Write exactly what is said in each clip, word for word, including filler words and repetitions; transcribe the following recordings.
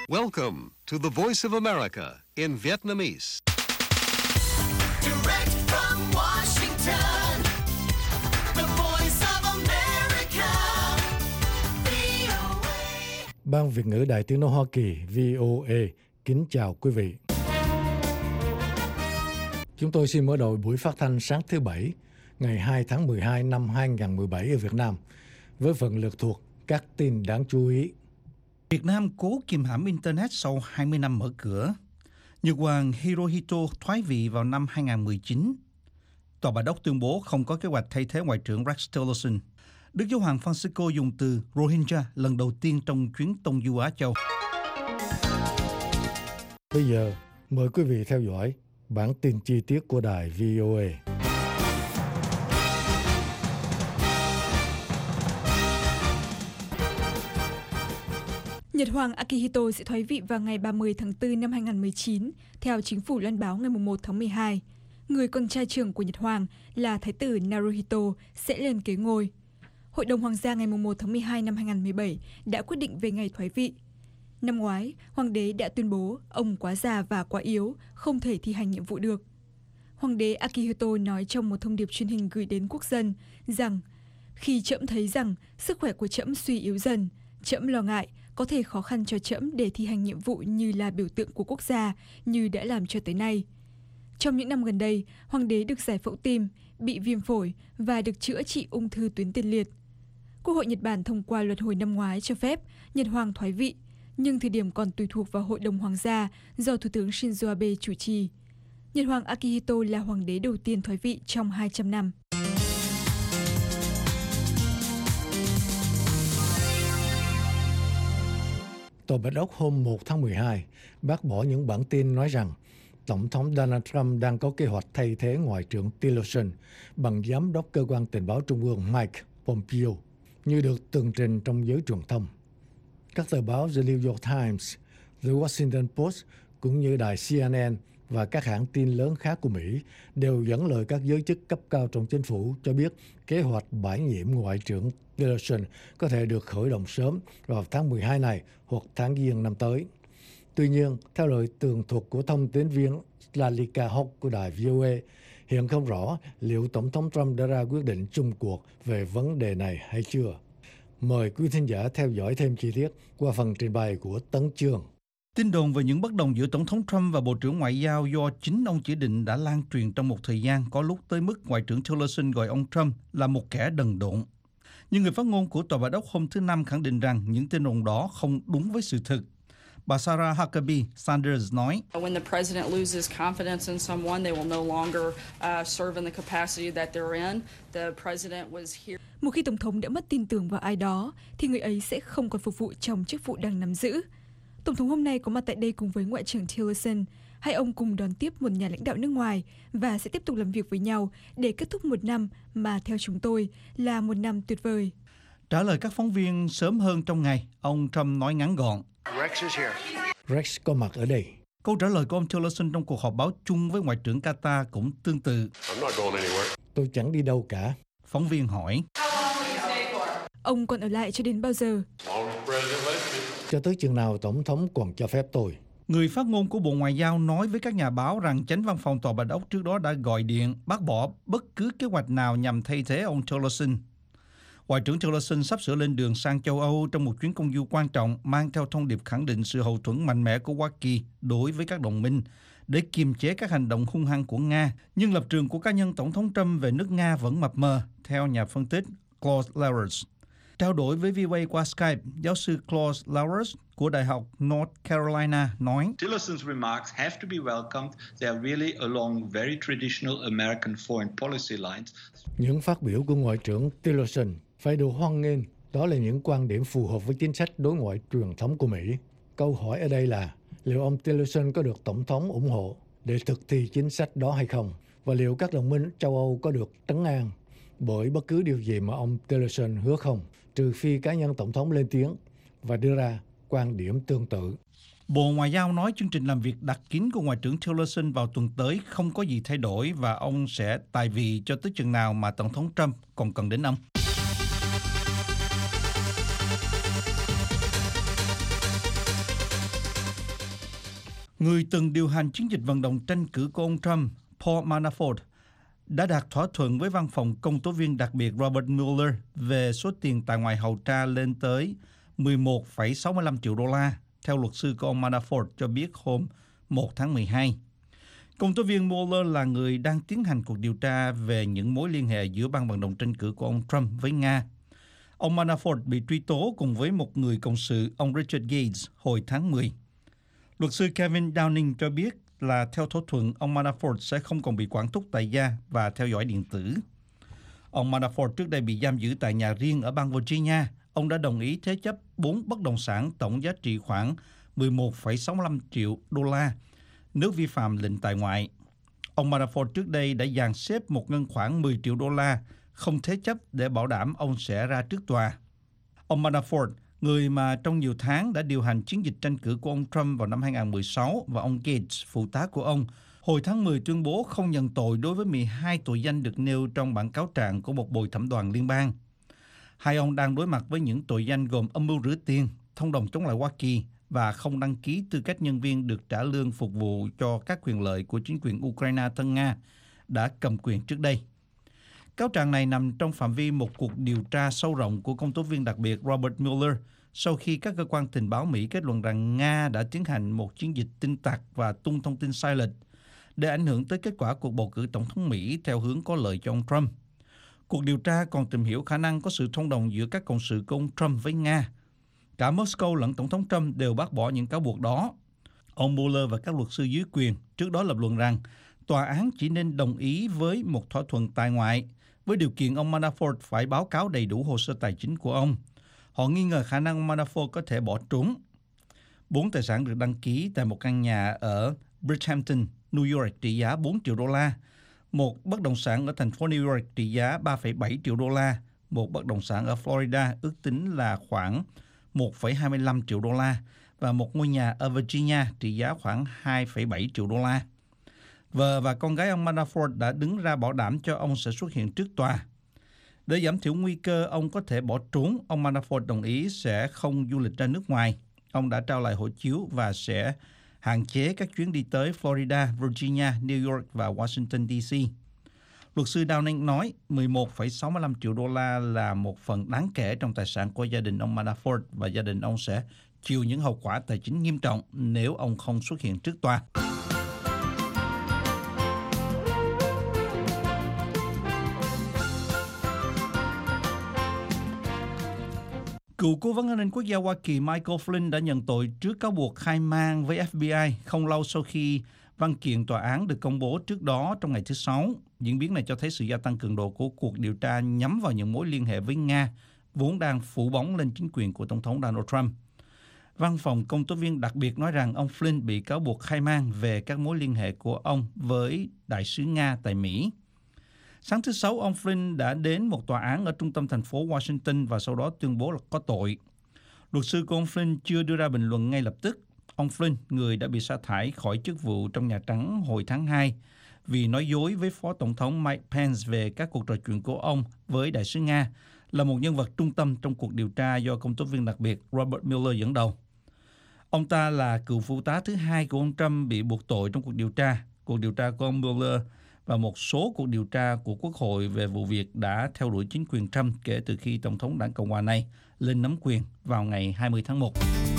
Welcome to the Voice of America in Vietnamese. Direct from Washington, the Voice of America, vê o a. Ban Việt ngữ Đài Tiếng nói Hoa Kỳ vê o a kính chào quý vị. Chúng tôi xin mở đầu buổi phát thanh sáng thứ Bảy, ngày hai tháng mười hai năm hai nghìn không trăm mười bảy ở Việt Nam, với phần lượt thuộc các tin đáng chú ý. Việt Nam cố kìm hãm Internet sau hai mươi năm mở cửa. Nhật Hoàng Hirohito thoái vị vào năm hai nghìn không trăm mười chín. Tòa Bạch Ốc tuyên bố không có kế hoạch thay thế Ngoại trưởng Rex Tillerson. Đức Giáo hoàng Francisco dùng từ Rohingya lần đầu tiên trong chuyến tông du Á Châu. Bây giờ, mời quý vị theo dõi bản tin chi tiết của đài vê o a. Nhật Hoàng Akihito sẽ thoái vị vào ngày ba mươi tháng tư năm hai nghìn không trăm mười chín, theo chính phủ loan báo ngày mùng một tháng mười hai. Người con trai trưởng của Nhật Hoàng là Thái tử Naruhito sẽ lên kế ngôi. Hội đồng Hoàng gia ngày mùng một tháng mười hai năm hai nghìn không trăm mười bảy đã quyết định về ngày thoái vị. Năm ngoái, Hoàng đế đã tuyên bố ông quá già và quá yếu, không thể thi hành nhiệm vụ được. Hoàng đế Akihito nói trong một thông điệp truyền hình gửi đến quốc dân rằng khi trẫm thấy rằng sức khỏe của trẫm suy yếu dần, trẫm lo ngại có thể khó khăn cho trẫm để thi hành nhiệm vụ như là biểu tượng của quốc gia như đã làm cho tới nay. Trong những năm gần đây, Hoàng đế được giải phẫu tim, bị viêm phổi và được chữa trị ung thư tuyến tiền liệt. Quốc hội Nhật Bản thông qua luật hồi năm ngoái cho phép Nhật Hoàng thoái vị, nhưng thời điểm còn tùy thuộc vào Hội đồng Hoàng gia do Thủ tướng Shinzo Abe chủ trì. Nhật Hoàng Akihito là hoàng đế đầu tiên thoái vị trong hai trăm năm. Tòa Bạch Ốc hôm một tháng mười hai bác bỏ những bản tin nói rằng Tổng thống Donald Trump đang có kế hoạch thay thế Ngoại trưởng Tillerson bằng Giám đốc Cơ quan Tình báo Trung ương Mike Pompeo, như được tường trình trong giới truyền thông. Các tờ báo The New York Times, The Washington Post cũng như đài xê en en và các hãng tin lớn khác của Mỹ đều dẫn lời các giới chức cấp cao trong chính phủ cho biết kế hoạch bãi nhiệm Ngoại trưởng Tillerson có thể được khởi động sớm vào tháng mười hai này hoặc tháng Giêng năm tới. Tuy nhiên, theo lời tường thuật của thông tín viên Lalika Hock của đài vê o a, hiện không rõ liệu Tổng thống Trump đã ra quyết định chung cuộc về vấn đề này hay chưa. Mời quý thính giả theo dõi thêm chi tiết qua phần trình bày của Tấn Chương. Tin đồn về những bất đồng giữa Tổng thống Trump và Bộ trưởng Ngoại giao do chính ông chỉ định đã lan truyền trong một thời gian, có lúc tới mức Ngoại trưởng Tillerson gọi ông Trump là một kẻ đần độn. Nhưng người phát ngôn của Tòa Bạch Ốc hôm thứ Năm khẳng định rằng những tin đồn đó không đúng với sự thực. Bà Sarah Huckabee Sanders nói, When the president loses confidence in someone, they will no longer uh, serve in the capacity that they're in. The president was here. Một khi Tổng thống đã mất tin tưởng vào ai đó, thì người ấy sẽ không còn phục vụ trong chức vụ đang nắm giữ. Tổng thống hôm nay có mặt tại đây cùng với Ngoại trưởng Tillerson. Hai ông cùng đón tiếp một nhà lãnh đạo nước ngoài và sẽ tiếp tục làm việc với nhau để kết thúc một năm mà theo chúng tôi là một năm tuyệt vời. Trả lời các phóng viên sớm hơn trong ngày, ông Trump nói ngắn gọn. Rex is here. Rex có mặt ở đây. Câu trả lời của ông Tillerson trong cuộc họp báo chung với Ngoại trưởng Qatar cũng tương tự. I'm not going anywhere. Tôi chẳng đi đâu cả. Phóng viên hỏi. Ông còn ở lại cho đến bao giờ? Cho tới chừng nào Tổng thống còn cho phép tôi. Người phát ngôn của Bộ Ngoại giao nói với các nhà báo rằng chánh văn phòng Tòa Bạch Ốc trước đó đã gọi điện bác bỏ bất cứ kế hoạch nào nhằm thay thế ông Tillerson. Ngoại trưởng Tillerson sắp sửa lên đường sang châu Âu trong một chuyến công du quan trọng mang theo thông điệp khẳng định sự hậu thuẫn mạnh mẽ của Hoa Kỳ đối với các đồng minh để kiềm chế các hành động hung hăng của Nga. Nhưng lập trường của cá nhân Tổng thống Trump về nước Nga vẫn mập mờ, theo nhà phân tích Claude Lawrence. Trao đổi với vê o a qua Skype, giáo sư Claude Lawrence của Đại học North Carolina nói, Tillerson's remarks have to be welcomed. They are really along very traditional American foreign policy lines. Những phát biểu của Ngoại trưởng Tillerson phải được hoan nghênh. Đó là những quan điểm phù hợp với chính sách đối ngoại truyền thống của Mỹ. Câu hỏi ở đây là liệu ông Tillerson có được Tổng thống ủng hộ để thực thi chính sách đó hay không? Và liệu các đồng minh châu Âu có được trấn an bởi bất cứ điều gì mà ông Tillerson hứa không, trừ phi cá nhân Tổng thống lên tiếng và đưa ra quan điểm tương tự. Bộ Ngoại giao nói chương trình làm việc đặc kín của Ngoại trưởng Tillerson vào tuần tới không có gì thay đổi và ông sẽ tại vị cho tới chừng nào mà Tổng thống Trump còn cần đến ông. Người từng điều hành chiến dịch vận động tranh cử của ông Trump, Paul Manafort, đã đạt thỏa thuận với văn phòng công tố viên đặc biệt Robert Mueller về số tiền tại ngoài hầu tra lên tới mười một phẩy sáu mươi lăm triệu đô la, theo luật sư của ông Manafort cho biết hôm một tháng mười hai. Công tố viên Mueller là người đang tiến hành cuộc điều tra về những mối liên hệ giữa ban vận động tranh cử của ông Trump với Nga. Ông Manafort bị truy tố cùng với một người cộng sự, ông Richard Gates, hồi tháng mười. Luật sư Kevin Downing cho biết là theo thỏa thuận, ông Manafort sẽ không còn bị quản thúc tại gia và theo dõi điện tử. Ông Manafort trước đây bị giam giữ tại nhà riêng ở bang Virginia. Ông đã đồng ý thế chấp bốn bất động sản tổng giá trị khoảng mười một phẩy sáu mươi lăm triệu đô la nếu vi phạm lệnh tại ngoại. Ông Manafort trước đây đã dàn xếp một ngân khoản mười triệu đô la không thế chấp để bảo đảm ông sẽ ra trước tòa. Ông Manafort, người mà trong nhiều tháng đã điều hành chiến dịch tranh cử của ông Trump vào năm hai không một sáu, và ông Gates, phụ tá của ông, hồi tháng mười tuyên bố không nhận tội đối với mười hai tội danh được nêu trong bản cáo trạng của một bồi thẩm đoàn liên bang. Hai ông đang đối mặt với những tội danh gồm âm mưu rửa tiền, thông đồng chống lại Hoa Kỳ và không đăng ký tư cách nhân viên được trả lương phục vụ cho các quyền lợi của chính quyền Ukraine thân Nga đã cầm quyền trước đây. Cáo trạng này nằm trong phạm vi một cuộc điều tra sâu rộng của công tố viên đặc biệt Robert Mueller sau khi các cơ quan tình báo Mỹ kết luận rằng Nga đã tiến hành một chiến dịch tin tặc và tung thông tin sai lệch để ảnh hưởng tới kết quả cuộc bầu cử tổng thống Mỹ theo hướng có lợi cho ông Trump. Cuộc điều tra còn tìm hiểu khả năng có sự thông đồng giữa các cộng sự của ông Trump với Nga. Cả Moscow lẫn Tổng thống Trump đều bác bỏ những cáo buộc đó. Ông Mueller và các luật sư dưới quyền trước đó lập luận rằng tòa án chỉ nên đồng ý với một thỏa thuận tại ngoại, với điều kiện ông Manafort phải báo cáo đầy đủ hồ sơ tài chính của ông. Họ nghi ngờ khả năng ông Manafort có thể bỏ trốn. Bốn tài sản được đăng ký tại một căn nhà ở Bridgehampton, New York trị giá bốn triệu đô la, một bất động sản ở thành phố New York trị giá ba phẩy bảy triệu đô la, một bất động sản ở Florida ước tính là khoảng một phẩy hai mươi lăm triệu đô la và một ngôi nhà ở Virginia trị giá khoảng hai phẩy bảy triệu đô la. Vợ và con gái ông Manafort đã đứng ra bảo đảm cho ông sẽ xuất hiện trước tòa. Để giảm thiểu nguy cơ ông có thể bỏ trốn, ông Manafort đồng ý sẽ không du lịch ra nước ngoài. Ông đã trao lại hộ chiếu và sẽ hạn chế các chuyến đi tới Florida, Virginia, New York và Washington, D C. Luật sư Downing nói mười một phẩy sáu mươi lăm triệu đô la là một phần đáng kể trong tài sản của gia đình ông Manafort và gia đình ông sẽ chịu những hậu quả tài chính nghiêm trọng nếu ông không xuất hiện trước tòa. Cựu cố vấn an ninh quốc gia Hoa Kỳ Michael Flynn đã nhận tội trước cáo buộc khai man với F B I không lâu sau khi văn kiện tòa án được công bố trước đó trong ngày thứ Sáu. Diễn biến này cho thấy sự gia tăng cường độ của cuộc điều tra nhắm vào những mối liên hệ với Nga, vốn đang phủ bóng lên chính quyền của Tổng thống Donald Trump. Văn phòng công tố viên đặc biệt nói rằng ông Flynn bị cáo buộc khai man về các mối liên hệ của ông với đại sứ Nga tại Mỹ. Sáng thứ Sáu, ông Flynn đã đến một tòa án ở trung tâm thành phố Washington và sau đó tuyên bố là có tội. Luật sư của ông Flynn chưa đưa ra bình luận ngay lập tức. Ông Flynn, người đã bị sa thải khỏi chức vụ trong Nhà Trắng hồi tháng hai vì nói dối với Phó Tổng thống Mike Pence về các cuộc trò chuyện của ông với đại sứ Nga, là một nhân vật trung tâm trong cuộc điều tra do công tố viên đặc biệt Robert Mueller dẫn đầu. Ông ta là cựu phụ tá thứ hai của ông Trump bị buộc tội trong cuộc điều tra. Cuộc điều tra của ông Mueller và một số cuộc điều tra của Quốc hội về vụ việc đã theo đuổi chính quyền Trump kể từ khi Tổng thống Đảng Cộng hòa này lên nắm quyền vào ngày hai mươi tháng một.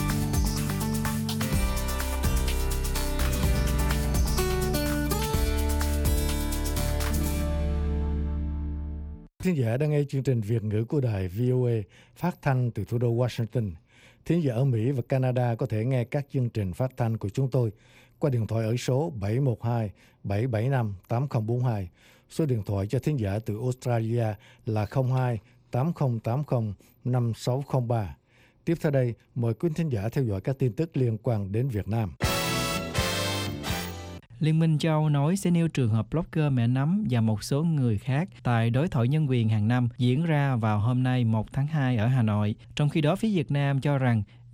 Thính giả đang nghe chương trình Việt ngữ của đài vê o a phát thanh từ thủ đô Washington. Thính giả ở Mỹ và Canada có thể nghe các chương trình phát thanh của chúng tôi qua điện thoại ở số bảy một hai bảy bảy năm tám không bốn hai. Số điện thoại cho thính giả từ Australia là không hai tám không tám không năm sáu không ba. Tiếp theo đây, mời quý thính giả theo dõi các tin tức liên quan đến Việt Nam. Liên minh châu Âu nói sẽ nêu trường hợp blogger Mẹ Nắm và một số người khác tại đối thoại nhân quyền hàng năm diễn ra vào hôm nay một tháng hai ở Hà Nội. Trong khi đó, phía Việt Nam cho rằng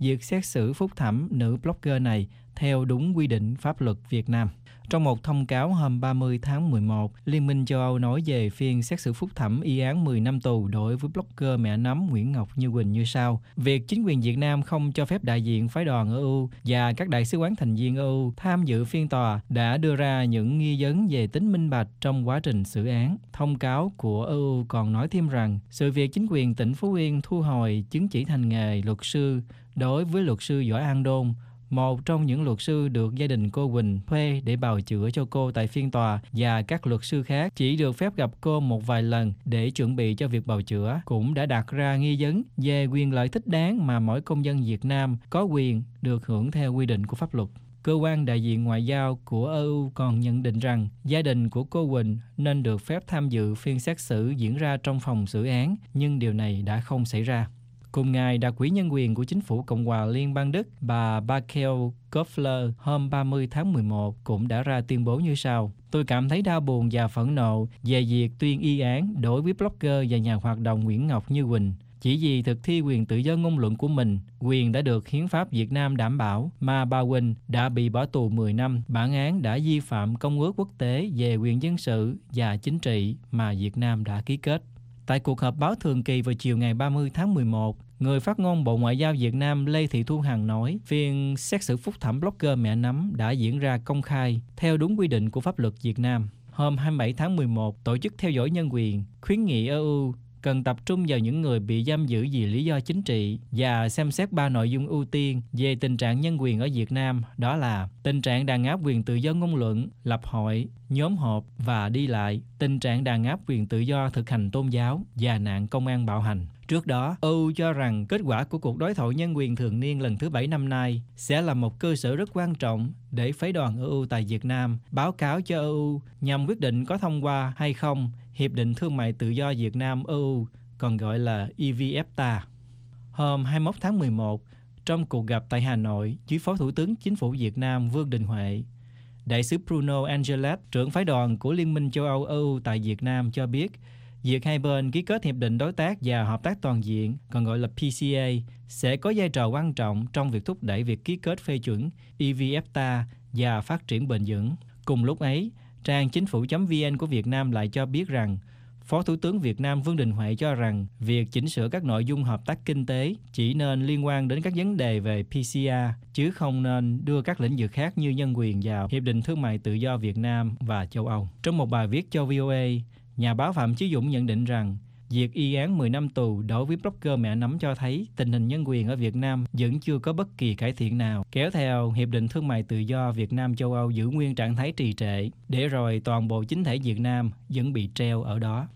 việc xét xử phúc thẩm nữ blogger này theo đúng quy định pháp luật Việt Nam. Trong một thông cáo hôm ba mươi tháng mười một, Liên minh châu Âu nói về phiên xét xử phúc thẩm y án mười năm tù đối với blogger mẹ nấm Nguyễn Ngọc Như Quỳnh như sau. Việc chính quyền Việt Nam không cho phép đại diện phái đoàn e u và các đại sứ quán thành viên e u tham dự phiên tòa đã đưa ra những nghi vấn về tính minh bạch trong quá trình xử án. Thông cáo của e u còn nói thêm rằng sự việc chính quyền tỉnh Phú Yên thu hồi chứng chỉ hành nghề luật sư đối với luật sư Võ An Đôn, một trong những luật sư được gia đình cô Quỳnh thuê để bào chữa cho cô tại phiên tòa, và các luật sư khác chỉ được phép gặp cô một vài lần để chuẩn bị cho việc bào chữa, cũng đã đặt ra nghi vấn về quyền lợi thích đáng mà mỗi công dân Việt Nam có quyền được hưởng theo quy định của pháp luật. Cơ quan đại diện ngoại giao của e u còn nhận định rằng gia đình của cô Quỳnh nên được phép tham dự phiên xét xử diễn ra trong phòng xử án, nhưng điều này đã không xảy ra. Cùng ngày, đặc ủy nhân quyền của chính phủ Cộng hòa Liên bang Đức, bà Bakel Köffler, hôm ba mươi tháng mười một cũng đã ra tuyên bố như sau. Tôi cảm thấy đau buồn và phẫn nộ về việc tuyên y án đối với blogger và nhà hoạt động Nguyễn Ngọc Như Quỳnh. Chỉ vì thực thi quyền tự do ngôn luận của mình, quyền đã được Hiến pháp Việt Nam đảm bảo, mà bà Quỳnh đã bị bỏ tù mười năm. Bản án đã vi phạm Công ước quốc tế về quyền dân sự và chính trị mà Việt Nam đã ký kết. Tại cuộc họp báo thường kỳ vào chiều ngày ba mươi tháng mười một, người phát ngôn Bộ Ngoại giao Việt Nam Lê Thị Thu Hằng nói phiên xét xử phúc thẩm blogger mẹ nấm đã diễn ra công khai theo đúng quy định của pháp luật Việt Nam. Hôm hai mươi bảy tháng mười một, Tổ chức Theo dõi Nhân quyền khuyến nghị e u cần tập trung vào những người bị giam giữ vì lý do chính trị và xem xét ba nội dung ưu tiên về tình trạng nhân quyền ở Việt Nam, đó là tình trạng đàn áp quyền tự do ngôn luận, lập hội, nhóm họp và đi lại, tình trạng đàn áp quyền tự do thực hành tôn giáo và nạn công an bạo hành. Trước đó, e u cho rằng kết quả của cuộc đối thoại nhân quyền thường niên lần thứ bảy năm nay sẽ là một cơ sở rất quan trọng để phái đoàn e u tại Việt Nam báo cáo cho e u nhằm quyết định có thông qua hay không Hiệp định Thương mại Tự do Việt Nam-e u, còn gọi là e vê ép tê a. Hôm hai mươi mốt tháng mười một, trong cuộc gặp tại Hà Nội với Phó Thủ tướng Chính phủ Việt Nam Vương Đình Huệ, Đại sứ Bruno Angeles, trưởng phái đoàn của Liên minh châu Âu e u tại Việt Nam cho biết, việc hai bên ký kết Hiệp định Đối tác và Hợp tác Toàn diện, còn gọi là pê xê a, sẽ có vai trò quan trọng trong việc thúc đẩy việc ký kết phê chuẩn e vê ép tê a và phát triển bền vững. Cùng lúc ấy, trang chính phủ chấm vn của Việt Nam lại cho biết rằng Phó Thủ tướng Việt Nam Vương Đình Huệ cho rằng việc chỉnh sửa các nội dung hợp tác kinh tế chỉ nên liên quan đến các vấn đề về pê xê a, chứ không nên đưa các lĩnh vực khác như nhân quyền vào Hiệp định Thương mại Tự do Việt Nam và châu Âu. Trong một bài viết cho vê o a, nhà báo Phạm Chí Dũng nhận định rằng việc y án mười năm tù đối với blogger mẹ nấm cho thấy tình hình nhân quyền ở Việt Nam vẫn chưa có bất kỳ cải thiện nào, kéo theo Hiệp định Thương mại Tự do Việt Nam châu Âu giữ nguyên trạng thái trì trệ, để rồi toàn bộ chính thể Việt Nam vẫn bị treo ở đó.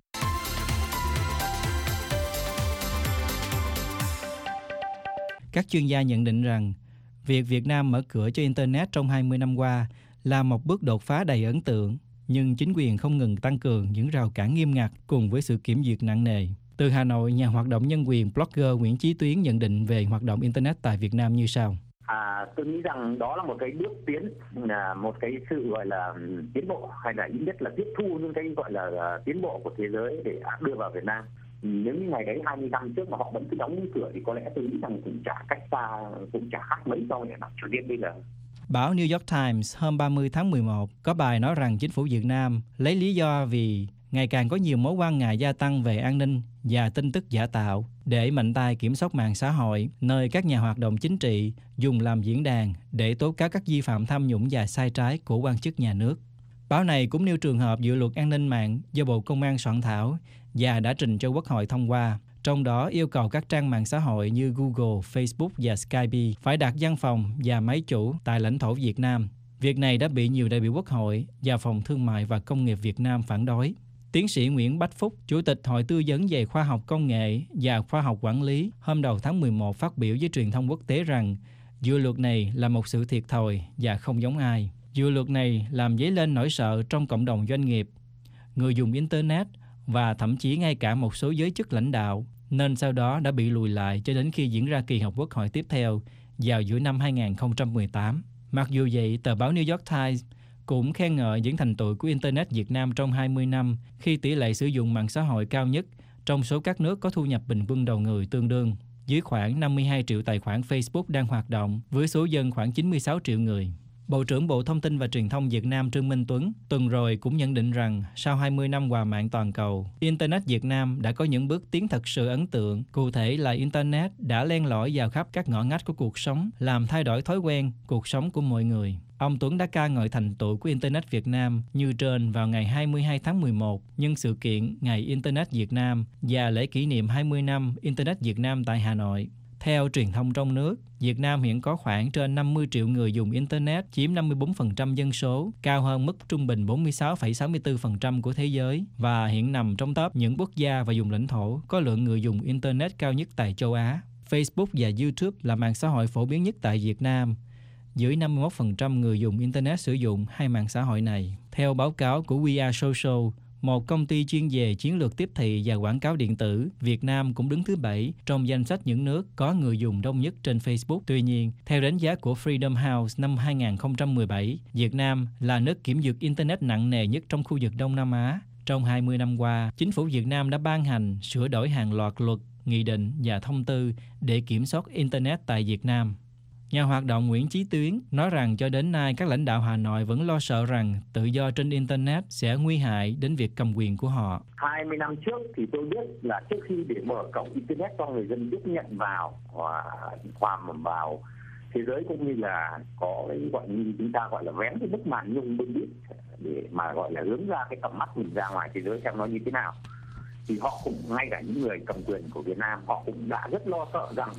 Các chuyên gia nhận định rằng việc Việt Nam mở cửa cho Internet trong hai mươi năm qua là một bước đột phá đầy ấn tượng, nhưng chính quyền không ngừng tăng cường những rào cản nghiêm ngặt cùng với sự kiểm duyệt nặng nề. Từ Hà Nội, nhà hoạt động nhân quyền blogger Nguyễn Chí Tuyến nhận định về hoạt động Internet tại Việt Nam như sau. À, tôi nghĩ rằng đó là một cái bước tiến, là một cái sự gọi là tiến bộ, hay là ít nhất là tiếp thu những cái gọi là tiến bộ của thế giới để đưa vào Việt Nam. Những ngày đấy hai mươi năm trước mà họ vẫn cứ đóng cửa thì có lẽ tôi nghĩ rằng cũng chả cách xa, cũng chả khác mấy so với mặt Triều Tiên bây giờ. Báo New York Times hôm ba mươi tháng mười một có bài nói rằng chính phủ Việt Nam lấy lý do vì ngày càng có nhiều mối quan ngại gia tăng về an ninh và tin tức giả tạo để mạnh tay kiểm soát mạng xã hội, nơi các nhà hoạt động chính trị dùng làm diễn đàn để tố cáo các vi phạm tham nhũng và sai trái của quan chức nhà nước. Báo này cũng nêu trường hợp dự luật an ninh mạng do Bộ Công an soạn thảo và đã trình cho Quốc hội thông qua, trong đó yêu cầu các trang mạng xã hội như Google, Facebook và Skype phải đặt văn phòng và máy chủ tại lãnh thổ Việt Nam. Việc này đã bị nhiều đại biểu Quốc hội và Phòng Thương mại và Công nghiệp Việt Nam phản đối. Tiến sĩ Nguyễn Bách Phúc, Chủ tịch Hội tư vấn về khoa học công nghệ và khoa học quản lý, hôm đầu tháng mười một phát biểu với truyền thông quốc tế rằng dự luật này là một sự thiệt thòi và không giống ai. Dự luật này làm dấy lên nỗi sợ trong cộng đồng doanh nghiệp, người dùng Internet và thậm chí ngay cả một số giới chức lãnh đạo, nên sau đó đã bị lùi lại cho đến khi diễn ra kỳ họp Quốc hội tiếp theo vào giữa năm hai nghìn không trăm mười tám. Mặc dù vậy, tờ báo New York Times cũng khen ngợi những thành tựu của Internet Việt Nam trong hai mươi năm khi tỷ lệ sử dụng mạng xã hội cao nhất trong số các nước có thu nhập bình quân đầu người tương đương. dưới khoảng năm mươi hai triệu tài khoản Facebook đang hoạt động với số dân khoảng chín mươi sáu triệu người. Bộ trưởng Bộ Thông tin và Truyền thông Việt Nam Trương Minh Tuấn tuần rồi cũng nhận định rằng sau hai mươi năm hòa mạng toàn cầu, Internet Việt Nam đã có những bước tiến thật sự ấn tượng. Cụ thể là Internet đã len lỏi vào khắp các ngõ ngách của cuộc sống, làm thay đổi thói quen, cuộc sống của mọi người. Ông Tuấn đã ca ngợi thành tựu của Internet Việt Nam như trên vào ngày hai mươi hai tháng mười một, nhân sự kiện Ngày Internet Việt Nam và lễ kỷ niệm hai mươi năm Internet Việt Nam tại Hà Nội. Theo truyền thông trong nước, Việt Nam hiện có khoảng trên năm mươi triệu người dùng Internet, chiếm năm mươi bốn phần trăm dân số, cao hơn mức trung bình bốn mươi sáu phẩy sáu mươi tư phần trăm của thế giới và hiện nằm trong top những quốc gia và vùng lãnh thổ có lượng người dùng Internet cao nhất tại châu Á. Facebook và YouTube là mạng xã hội phổ biến nhất tại Việt Nam. Dưới năm mươi mốt phần trăm người dùng Internet sử dụng hai mạng xã hội này. Theo báo cáo của We Are Social, một công ty chuyên về chiến lược tiếp thị và quảng cáo điện tử, Việt Nam cũng đứng thứ bảy trong danh sách những nước có người dùng đông nhất trên Facebook. Tuy nhiên, theo đánh giá của Freedom House năm hai không một bảy, Việt Nam là nước kiểm duyệt Internet nặng nề nhất trong khu vực Đông Nam Á. Trong hai mươi năm qua, chính phủ Việt Nam đã ban hành, sửa đổi hàng loạt luật, nghị định và thông tư để kiểm soát Internet tại Việt Nam. Nhà hoạt động Nguyễn Chí Tuyến nói rằng cho đến nay các lãnh đạo Hà Nội vẫn lo sợ rằng tự do trên Internet sẽ nguy hại đến việc cầm quyền của họ. hai mươi năm trước thì tôi biết là trước khi để mở cổng Internet cho người dân tiếp nhận vào và hòa vào thế giới cũng như là có cái gọi như chúng ta gọi là vén cái bức màn nhung bưng bít để mà gọi là hướng ra cái tầm mắt mình ra ngoài thế giới xem nó như thế nào. Thì họ cũng, ngay cả những người cầm quyền của Việt Nam, họ cũng đã rất lo sợ rằng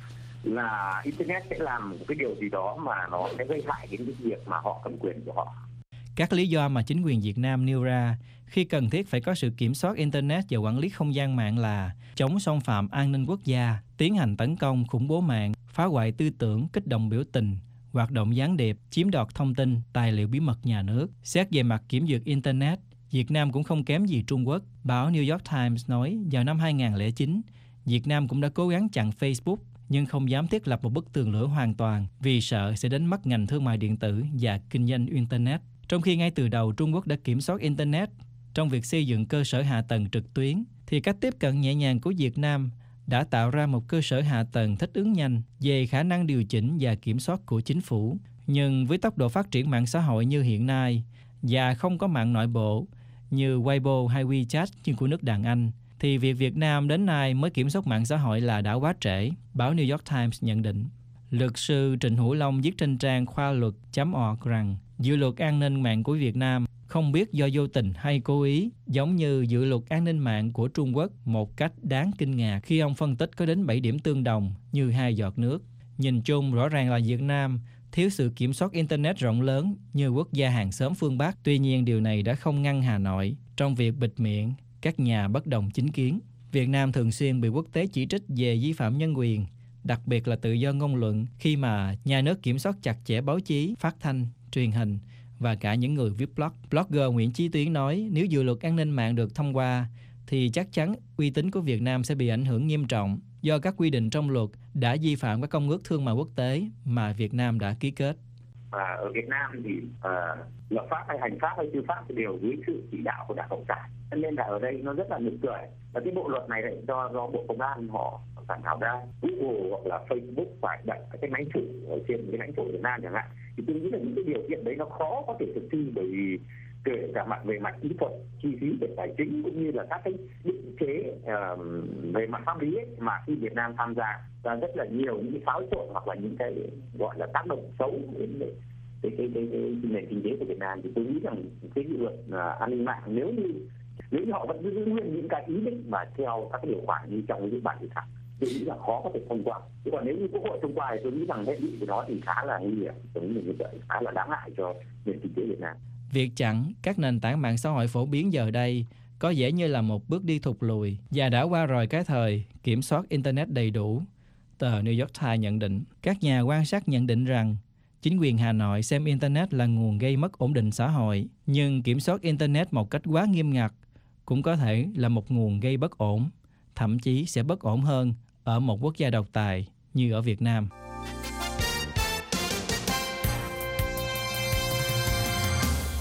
là Internet sẽ làm một cái điều gì đó mà nó sẽ gây hại đến cái việc mà họ cầm quyền của họ. Các lý do mà chính quyền Việt Nam nêu ra khi cần thiết phải có sự kiểm soát Internet và quản lý không gian mạng là chống xâm phạm an ninh quốc gia, tiến hành tấn công, khủng bố mạng, phá hoại tư tưởng, kích động biểu tình, hoạt động gián điệp, chiếm đoạt thông tin, tài liệu bí mật nhà nước. Xét về mặt kiểm duyệt Internet, Việt Nam cũng không kém gì Trung Quốc. Báo New York Times nói vào năm hai không không chín, Việt Nam cũng đã cố gắng chặn Facebook nhưng không dám thiết lập một bức tường lửa hoàn toàn vì sợ sẽ đánh mất ngành thương mại điện tử và kinh doanh Internet. Trong khi ngay từ đầu Trung Quốc đã kiểm soát Internet trong việc xây dựng cơ sở hạ tầng trực tuyến, thì cách tiếp cận nhẹ nhàng của Việt Nam đã tạo ra một cơ sở hạ tầng thích ứng nhanh về khả năng điều chỉnh và kiểm soát của chính phủ. Nhưng với tốc độ phát triển mạng xã hội như hiện nay và không có mạng nội bộ như Weibo hay WeChat như của nước đàn Anh, thì việc Việt Nam đến nay mới kiểm soát mạng xã hội là đã quá trễ, báo New York Times nhận định. Luật sư Trịnh Hữu Long viết trên trang khoa luật chấm org rằng dự luật an ninh mạng của Việt Nam không biết do vô tình hay cố ý, giống như dự luật an ninh mạng của Trung Quốc một cách đáng kinh ngạc khi ông phân tích có đến bảy điểm tương đồng như hai giọt nước. Nhìn chung rõ ràng là Việt Nam thiếu sự kiểm soát Internet rộng lớn như quốc gia hàng xóm phương Bắc. Tuy nhiên điều này đã không ngăn Hà Nội trong việc bịt miệng các nhà bất đồng chính kiến. Việt Nam thường xuyên bị quốc tế chỉ trích về vi phạm nhân quyền, đặc biệt là tự do ngôn luận khi mà nhà nước kiểm soát chặt chẽ báo chí, phát thanh, truyền hình và cả những người viết blog. Blogger Nguyễn Chí Tuyến nói nếu dự luật an ninh mạng được thông qua thì chắc chắn uy tín của Việt Nam sẽ bị ảnh hưởng nghiêm trọng do các quy định trong luật đã vi phạm các công ước thương mại quốc tế mà Việt Nam đã ký kết. Và ở Việt Nam thì uh, lập pháp hay hành pháp hay tư pháp đều dưới sự chỉ đạo của Đảng Cộng sản. Cho nên là ở đây nó rất là nực cười. Và cái bộ luật này lại do do Bộ Công an họ soạn thảo ra. Google hoặc là Facebook phải đặt cái máy chủ ở trên cái lãnh thổ Việt Nam chẳng hạn. Thì tôi nghĩ là những cái điều kiện đấy nó khó có thể thực thi, bởi vì kể cả mặt về mặt kỹ thuật, chi phí về tài chính cũng như là các cái định chế uh, về mặt pháp lý ấy, mà khi Việt Nam tham gia ra rất là nhiều những cái xáo trộn hoặc là những cái gọi là tác động xấu đến cái cái cái, cái, cái nền kinh tế của Việt Nam. Thì tôi nghĩ rằng cái dự luật uh, an ninh mạng nếu như nếu như họ vẫn giữ nguyên những cái ý định mà theo các cái điều khoản như trong cái bản dự thảo, tôi nghĩ là khó có thể thông qua. Chứ còn nếu như Quốc hội thông qua thì tôi nghĩ rằng hệ lụy của nó thì khá là nguy hiểm, tôi nghĩ là như vậy, khá là đáng ngại cho nền kinh tế Việt Nam. Việc chặn các nền tảng mạng xã hội phổ biến giờ đây có vẻ như là một bước đi thụt lùi và đã qua rồi cái thời kiểm soát Internet đầy đủ. Tờ New York Times nhận định, các nhà quan sát nhận định rằng chính quyền Hà Nội xem Internet là nguồn gây mất ổn định xã hội, nhưng kiểm soát Internet một cách quá nghiêm ngặt cũng có thể là một nguồn gây bất ổn, thậm chí sẽ bất ổn hơn ở một quốc gia độc tài như ở Việt Nam. Cùng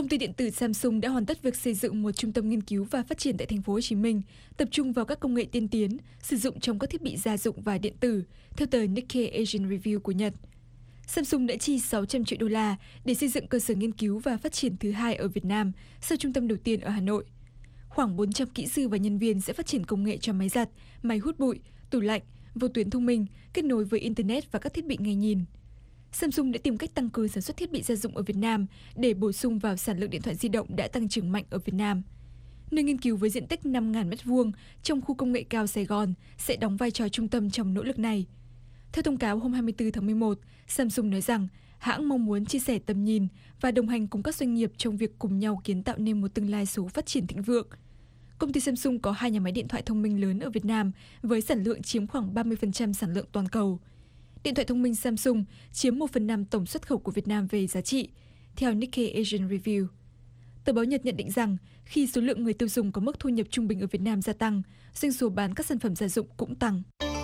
Công ty điện tử Samsung đã hoàn tất việc xây dựng một trung tâm nghiên cứu và phát triển tại thành phố Hồ Chí Minh, tập trung vào các công nghệ tiên tiến sử dụng trong các thiết bị gia dụng và điện tử, theo tờ Nikkei Asian Review của Nhật. Samsung đã chi sáu trăm triệu đô la để xây dựng cơ sở nghiên cứu và phát triển thứ hai ở Việt Nam sau trung tâm đầu tiên ở Hà Nội. Khoảng bốn trăm kỹ sư và nhân viên sẽ phát triển công nghệ cho máy giặt, máy hút bụi, tủ lạnh, vô tuyến thông minh, kết nối với Internet và các thiết bị nghe nhìn. Samsung đã tìm cách tăng cường sản xuất thiết bị gia dụng ở Việt Nam để bổ sung vào sản lượng điện thoại di động đã tăng trưởng mạnh ở Việt Nam. Nơi nghiên cứu với diện tích năm nghìn mét vuông trong khu công nghệ cao Sài Gòn sẽ đóng vai trò trung tâm trong nỗ lực này. Theo thông cáo hôm hai mươi tư tháng mười một, Samsung nói rằng hãng mong muốn chia sẻ tầm nhìn và đồng hành cùng các doanh nghiệp trong việc cùng nhau kiến tạo nên một tương lai số phát triển thịnh vượng. Công ty Samsung có hai nhà máy điện thoại thông minh lớn ở Việt Nam với sản lượng chiếm khoảng ba mươi phần trăm sản lượng toàn cầu. Điện thoại thông minh Samsung chiếm một phần năm tổng xuất khẩu của Việt Nam về giá trị, theo Nikkei Asian Review. Tờ báo Nhật nhận định rằng khi số lượng người tiêu dùng có mức thu nhập trung bình ở Việt Nam gia tăng, doanh số bán các sản phẩm gia dụng cũng tăng.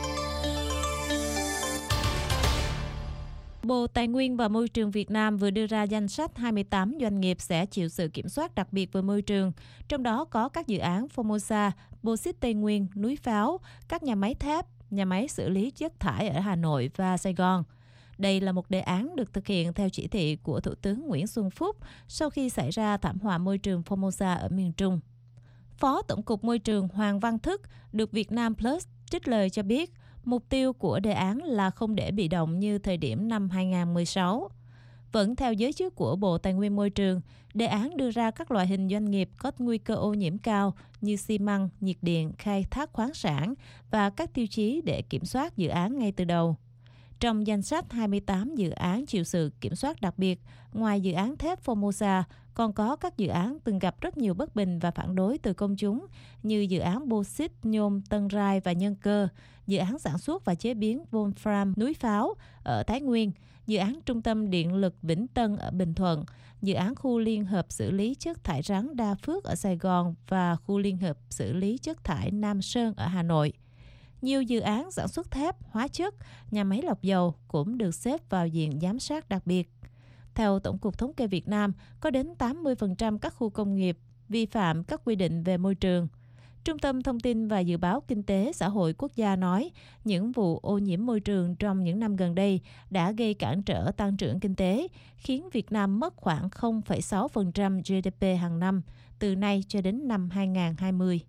Bộ Tài nguyên và Môi trường Việt Nam vừa đưa ra danh sách hai mươi tám doanh nghiệp sẽ chịu sự kiểm soát đặc biệt về môi trường, trong đó có các dự án Formosa, Bauxit Tây Nguyên, Núi Pháo, các nhà máy thép, nhà máy xử lý chất thải ở Hà Nội và Sài Gòn. Đây là một đề án được thực hiện theo chỉ thị của Thủ tướng Nguyễn Xuân Phúc sau khi xảy ra thảm họa môi trường Formosa ở miền Trung. Phó Tổng cục Môi trường Hoàng Văn Thức được Việt Nam Plus trích lời cho biết, mục tiêu của đề án là không để bị động như thời điểm năm hai nghìn không trăm mười sáu. Vẫn theo giới chức của Bộ Tài nguyên Môi trường, đề án đưa ra các loại hình doanh nghiệp có nguy cơ ô nhiễm cao như xi măng, nhiệt điện, khai thác khoáng sản và các tiêu chí để kiểm soát dự án ngay từ đầu. Trong danh sách hai mươi tám dự án chịu sự kiểm soát đặc biệt, ngoài dự án thép Formosa, còn có các dự án từng gặp rất nhiều bất bình và phản đối từ công chúng như dự án Bauxit, nhôm, Tân Rai và Nhân Cơ, dự án sản xuất và chế biến Volfram Núi Pháo ở Thái Nguyên, dự án Trung tâm Điện lực Vĩnh Tân ở Bình Thuận, dự án khu liên hợp xử lý chất thải rắn Đa Phước ở Sài Gòn và khu liên hợp xử lý chất thải Nam Sơn ở Hà Nội. Nhiều dự án sản xuất thép, hóa chất, nhà máy lọc dầu cũng được xếp vào diện giám sát đặc biệt. Theo Tổng cục Thống kê Việt Nam, có đến tám mươi phần trăm các khu công nghiệp vi phạm các quy định về môi trường. Trung tâm Thông tin và Dự báo Kinh tế Xã hội Quốc gia nói, những vụ ô nhiễm môi trường trong những năm gần đây đã gây cản trở tăng trưởng kinh tế, khiến Việt Nam mất khoảng không phẩy sáu phần trăm giê đê pê hàng năm, từ nay cho đến năm hai nghìn không trăm hai mươi.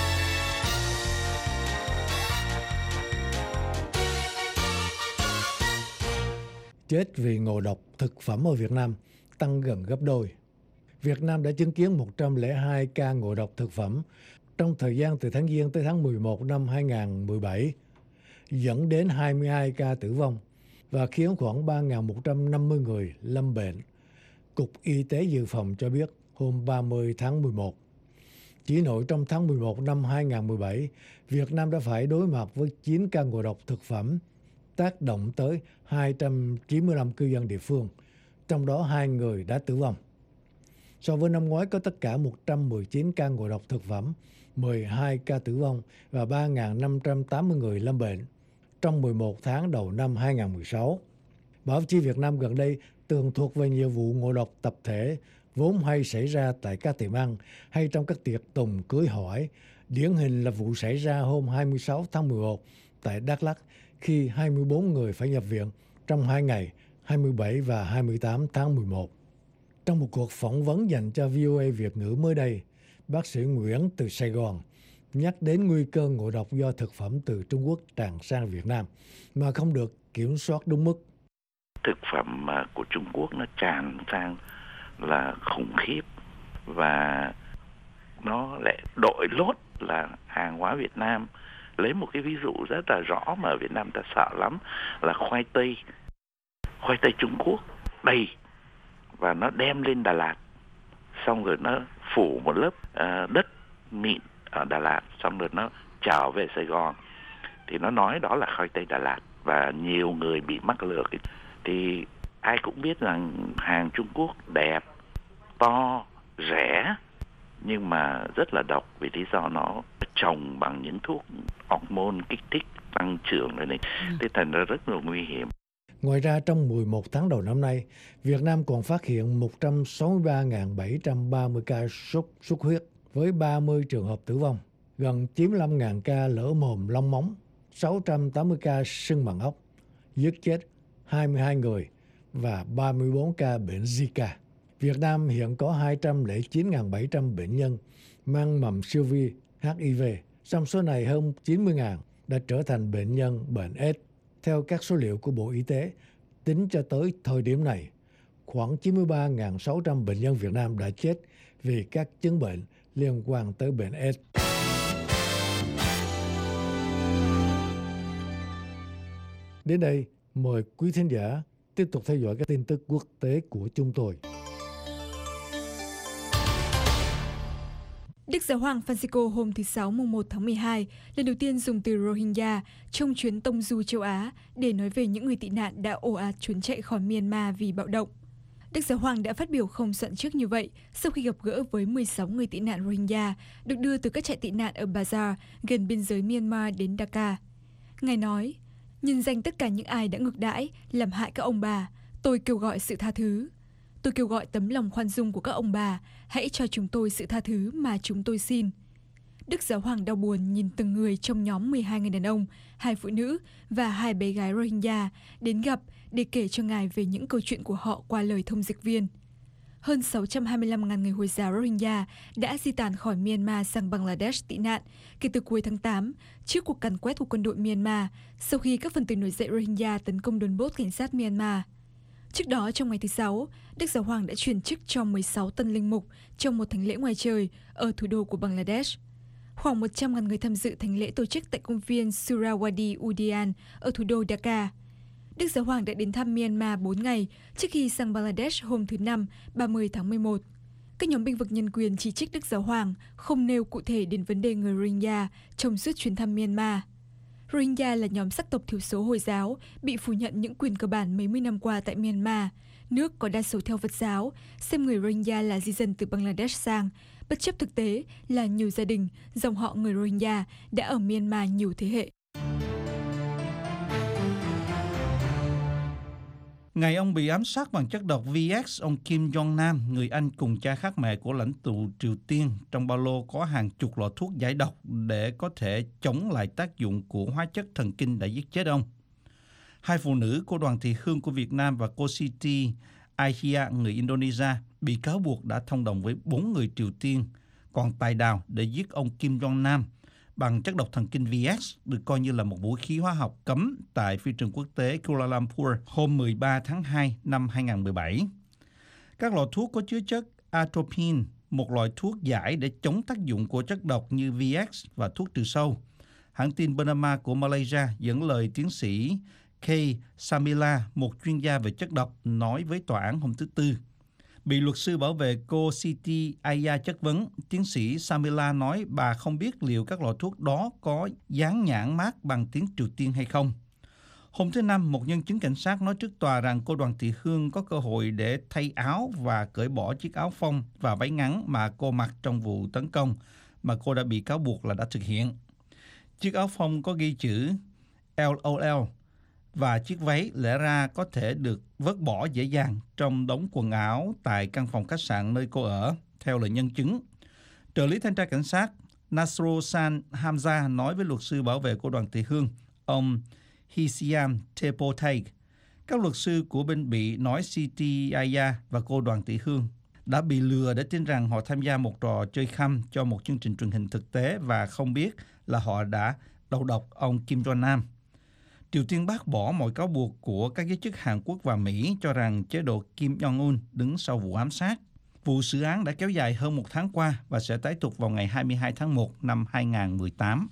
Chết vì ngộ độc thực phẩm ở Việt Nam tăng gần gấp đôi. Việt Nam đã chứng kiến một trăm lẻ hai ca ngộ độc thực phẩm trong thời gian từ tháng Giêng tới tháng mười một năm hai nghìn không trăm mười bảy, dẫn đến hai mươi hai ca tử vong và khiến khoảng ba nghìn một trăm năm mươi người lâm bệnh. Cục Y tế Dự phòng cho biết hôm ba mươi tháng mười một. Chỉ nội trong tháng mười một năm hai nghìn không trăm mười bảy, Việt Nam đã phải đối mặt với chín ca ngộ độc thực phẩm, tác động tới hai trăm chín mươi lăm cư dân địa phương, trong đó hai người đã tử vong. So với năm ngoái có tất cả một trăm mười chín ca ngộ độc thực phẩm, mười hai ca tử vong và ba nghìn năm trăm tám mươi người lâm bệnh trong mười một tháng đầu năm hai nghìn không trăm mười sáu. Báo chí Việt Nam gần đây tường thuật về nhiều vụ ngộ độc tập thể vốn hay xảy ra tại các tiệm ăn hay trong các tiệc tùng cưới hỏi. Điển hình là vụ xảy ra hôm hai mươi sáu tháng mười một tại Đắk Lắk khi hai mươi bốn người phải nhập viện trong hai ngày hai mươi bảy và hai mươi tám tháng mười một. Trong một cuộc phỏng vấn dành cho vê o a Việt ngữ mới đây, bác sĩ Nguyễn từ Sài Gòn nhắc đến nguy cơ ngộ độc do thực phẩm từ Trung Quốc tràn sang Việt Nam mà không được kiểm soát đúng mức. Thực phẩm của Trung Quốc nó tràn sang là khủng khiếp và nó lại đội lốt là hàng hóa Việt Nam. Lấy một cái ví dụ rất là rõ mà ở Việt Nam ta sợ lắm là khoai tây. Khoai tây Trung Quốc đầy và nó đem lên Đà Lạt, xong rồi nó phủ một lớp uh, đất mịn ở Đà Lạt, xong rồi nó trở về Sài Gòn thì nó nói đó là khoai tây Đà Lạt và nhiều người bị mắc lừa. Thì ai cũng biết rằng hàng Trung Quốc đẹp, to, rẻ nhưng mà rất là độc vì lý do nó trồng bằng những thuốc hormone kích thích tăng trưởng này, này. Thế thành ra rất là nguy hiểm. Ngoài ra, trong mười một tháng đầu năm nay, Việt Nam còn phát hiện một trăm sáu mươi ba nghìn bảy trăm ba mươi ca sốt xuất huyết với ba mươi trường hợp tử vong, gần chín mươi lăm nghìn ca lở mồm long móng, sáu trăm tám mươi ca sưng màng ốc, giết chết hai mươi hai người và ba mươi tư ca bệnh Zika. Việt Nam hiện có hai trăm lẻ chín nghìn bảy trăm bệnh nhân mang mầm siêu vi H I V. Trong số này, hơn chín mươi nghìn đã trở thành bệnh nhân bệnh AIDS. Theo các số liệu của Bộ Y tế, tính cho tới thời điểm này, khoảng chín mươi ba nghìn sáu trăm bệnh nhân Việt Nam đã chết vì các chứng bệnh liên quan tới bệnh AIDS. Đến đây, mời quý thính giả tiếp tục theo dõi các tin tức quốc tế của chúng tôi. Đức Giáo hoàng Francisco hôm thứ Sáu mùng một tháng mười hai lần đầu tiên dùng từ Rohingya trong chuyến tông du châu Á để nói về những người tị nạn đã ồ ạt trốn chạy khỏi Myanmar vì bạo động. Đức Giáo hoàng đã phát biểu không soạn trước như vậy sau khi gặp gỡ với mười sáu người tị nạn Rohingya được đưa từ các trại tị nạn ở Bazaar gần biên giới Myanmar đến Dhaka. Ngài nói, nhân danh tất cả những ai đã ngược đãi, làm hại các ông bà, tôi kêu gọi sự tha thứ. Tôi kêu gọi tấm lòng khoan dung của các ông bà, hãy cho chúng tôi sự tha thứ mà chúng tôi xin. Đức Giáo hoàng đau buồn nhìn từng người trong nhóm mười hai người đàn ông, hai phụ nữ và hai bé gái Rohingya đến gặp để kể cho Ngài về những câu chuyện của họ qua lời thông dịch viên. Hơn sáu trăm hai mươi lăm nghìn người Hồi giáo Rohingya đã di tản khỏi Myanmar sang Bangladesh tị nạn kể từ cuối tháng tám trước cuộc càn quét của quân đội Myanmar sau khi các phần tử nổi dậy Rohingya tấn công đồn bốt cảnh sát Myanmar. Trước đó, trong ngày thứ Sáu, Đức Giáo hoàng đã truyền chức cho mười sáu tân linh mục trong một thánh lễ ngoài trời ở thủ đô của Bangladesh. Khoảng một trăm nghìn người tham dự thánh lễ tổ chức tại công viên Surawadi Udian ở thủ đô Dhaka. Đức Giáo hoàng đã đến thăm Myanmar bốn ngày trước khi sang Bangladesh hôm thứ Năm, ba mươi tháng mười một. Các nhóm bênh vực nhân quyền chỉ trích Đức Giáo hoàng không nêu cụ thể đến vấn đề người Rohingya trong suốt chuyến thăm Myanmar. Rohingya là nhóm sắc tộc thiểu số Hồi giáo bị phủ nhận những quyền cơ bản mấy mươi năm qua tại Myanmar, nước có đa số theo Phật giáo, xem người Rohingya là di dân từ Bangladesh sang, bất chấp thực tế là nhiều gia đình, dòng họ người Rohingya đã ở Myanmar nhiều thế hệ. Ngày ông bị ám sát bằng chất độc vê ích, ông Kim Jong-nam, người anh cùng cha khác mẹ của lãnh tụ Triều Tiên, trong ba lô có hàng chục lọ thuốc giải độc để có thể chống lại tác dụng của hóa chất thần kinh đã giết chết ông. Hai phụ nữ của đoàn thị hương của Việt Nam và cô Siti Aisyah, người Indonesia, bị cáo buộc đã thông đồng với bốn người Triều Tiên còn tài đào để giết ông Kim Jong-nam bằng chất độc thần kinh vê ích, được coi như là một vũ khí hóa học cấm tại phi trường quốc tế Kuala Lumpur hôm mười ba tháng hai năm hai nghìn không trăm mười bảy. Các lọ thuốc có chứa chất atropine, một loại thuốc giải để chống tác dụng của chất độc như vê ích và thuốc trừ sâu. Hãng tin Bernama của Malaysia dẫn lời tiến sĩ K. Samila, một chuyên gia về chất độc, nói với tòa án hôm thứ Tư. Bị luật sư bảo vệ cô Siti Aisyah chất vấn, tiến sĩ Samila nói bà không biết liệu các loại thuốc đó có dán nhãn mác bằng tiếng Triều Tiên hay không. Hôm thứ Năm, một nhân chứng cảnh sát nói trước tòa rằng cô Đoàn Thị Hương có cơ hội để thay áo và cởi bỏ chiếc áo phông và váy ngắn mà cô mặc trong vụ tấn công mà cô đã bị cáo buộc là đã thực hiện. Chiếc áo phông có ghi chữ L O L và chiếc váy lẽ ra có thể được vớt bỏ dễ dàng trong đống quần áo tại căn phòng khách sạn nơi cô ở, theo lời nhân chứng. Trợ lý thanh tra cảnh sát Nasrosan Hamza nói với luật sư bảo vệ của Đoàn Thị Hương, ông Hisiam Tepotay. Các luật sư của bên bị nói Siti Aisyah và cô Đoàn Thị Hương đã bị lừa để tin rằng họ tham gia một trò chơi khăm cho một chương trình truyền hình thực tế và không biết là họ đã đầu độc ông Kim Jong-nam. Triều Tiên bác bỏ mọi cáo buộc của các giới chức Hàn Quốc và Mỹ cho rằng chế độ Kim Jong-un đứng sau vụ ám sát. Vụ xử án đã kéo dài hơn một tháng qua và sẽ tái tục vào ngày hai mươi hai tháng một năm hai nghìn không trăm mười tám.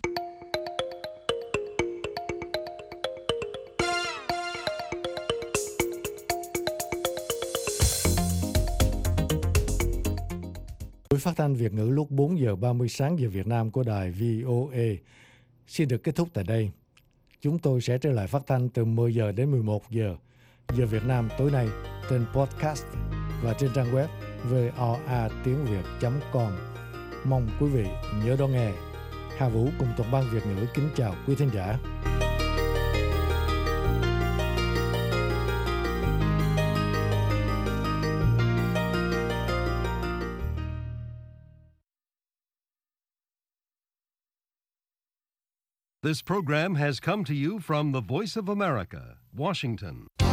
Buổi phát thanh Việt ngữ lúc bốn giờ ba mươi sáng giờ Việt Nam của đài vê o a xin được kết thúc tại đây. Chúng tôi sẽ trở lại phát thanh từ mười giờ đến mười một giờ giờ Việt Nam tối nay trên podcast và trên trang web vê o a tiếng việt chấm com. Mong quý vị nhớ đón nghe. Hà Vũ cùng toàn ban Việt ngữ kính chào quý thính giả. This program has come to you from the Voice of America, Washington.